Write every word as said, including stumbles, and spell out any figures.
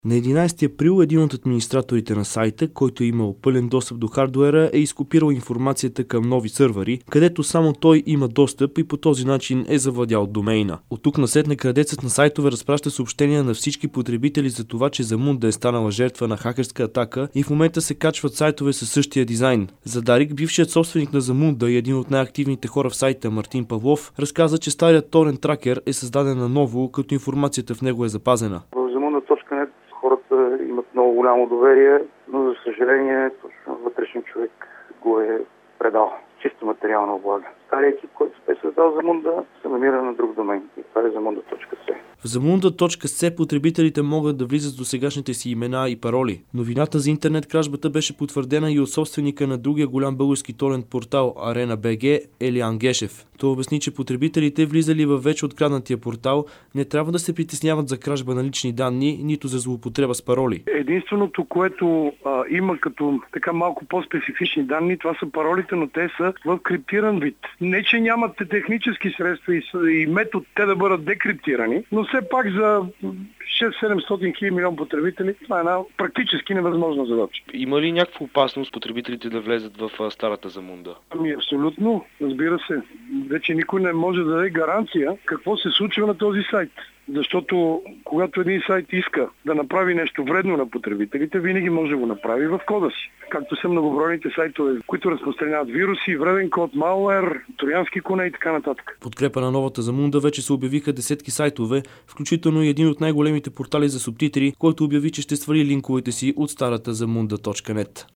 На единайсети април един от администраторите на сайта, който е имал пълен достъп до хардуера, е изкопирал информацията към нови сървъри, където само той има достъп и по този начин е завладял домейна. От тук насетне крадецът на сайтове разпраща съобщения на всички потребители за това, че Замунда е станала жертва на хакерска атака и в момента се качват сайтове със същия дизайн. За Дарик, бившият собственик на Замунда и един от най-активните хора в сайта Мартин Павлов, разказа, че старият торент тракер е създаден наново, като информацията в него е запазена. В Замунда точка нет хората имат много голямо доверие, но за съжаление точно вътрешен човек го е предал. Чисто материална облага. Старият екип, който бе създал Замунда, се намира на друг домен. И това е замунда точка се. В замунда точка се потребителите могат да влизат до сегашните си имена и пароли. Новината за интернет кражбата беше потвърдена и от собственика на другия голям български торент портал Арена точка би джи Елиан Гешев. Той обясни, че потребителите, влизали във вече откраднатия портал, не трябва да се притесняват за кражба на лични данни, нито за злоупотреба с пароли. Единственото, което а, има като така малко по-специфични данни, това са паролите, но те са в криптиран вид. Не, че нямате технически средства и, и метод те да бъдат декриптирани, но все пак за шест-седемстотин хиляди милион потребители това е една практически невъзможна задача. Има ли някаква опасност потребителите да влезат в старата Замунда? Ами абсолютно, разбира се. Вече никой не може да даде гаранция какво се случва на този сайт. Защото когато един сайт иска да направи нещо вредно на потребителите, винаги може да го направи в кода си. Както са многобройните сайтове, които разпространяват вируси, вреден код, малуер, троянски коне и така нататък. Подкрепа на новата Замунда вече се обявиха десетки сайтове, включително и един от най-големите портали за субтитри, който обяви, че ще свали линковете си от старата замунда точка нет.